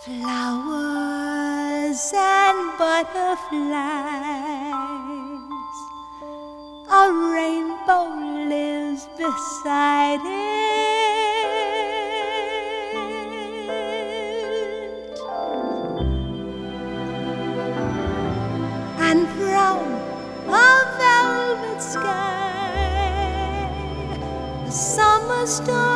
Flowers and butterflies, a rainbow lives beside it, and from a velvet sky, a summer star